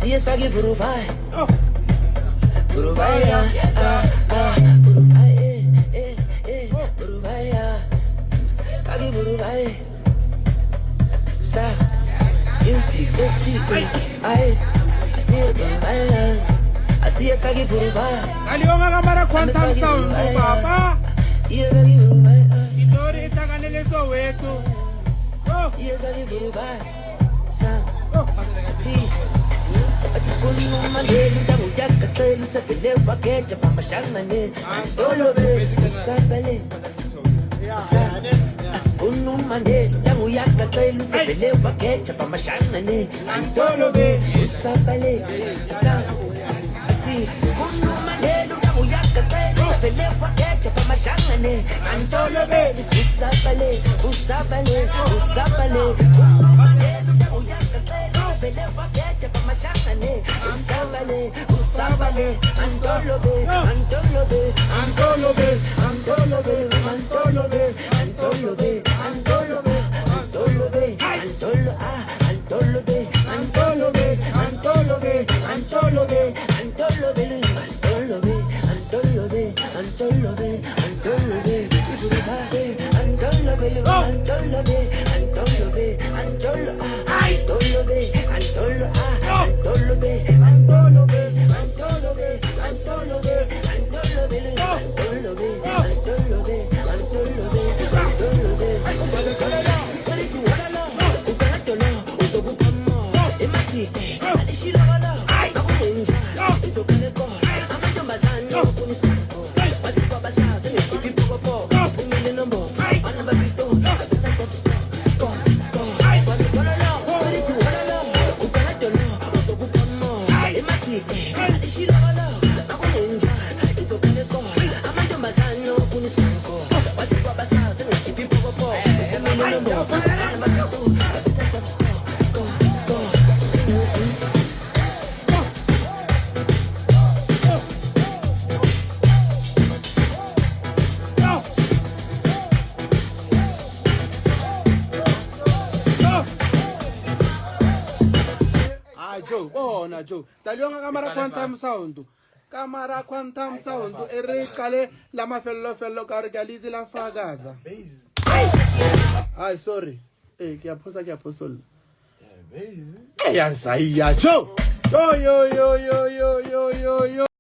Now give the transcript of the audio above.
Así es Fagi Furufai. Furufai, Furufai, Fagi Furufai. Sa, you see 50, I see it, así es Fagi Furufai. Aliona kamera quantum sound papa. Yeah, Fagi Furufai. Itori itakanele soweto. Oh, Yeah, Fagi Furufai. Sa, Akisipuni umaleli Tanguyaka telu Sefile wakecha Pamashangane Antolo be Sabale Unu mande Tanguyaka telu Sefile wakecha Pamashangane Antolo be Sabale Unu mande Tanguyaka telu Sefile wakecha Pamashangane Antolo be Sabale Usabale Unu mande Tanguyaka telu Sefile wakecha Pamashangane Usabale Antolobe Antolobe Antolobe Antolobe Antolobe Antolobe Antolobe Antolobe Antolobe Antolobe Antolobe Antolobe Antolobe Antolobe Antolobe Antolobe Antolobe Antolobe Antolobe Joe, bona Joe. Taliona kamera quantum sound. Kamera quantum sound. Ericale la mafello cargalizi la fagaza. Ay, sorry. Que apostol. Ay, ansaya Joe. Yo.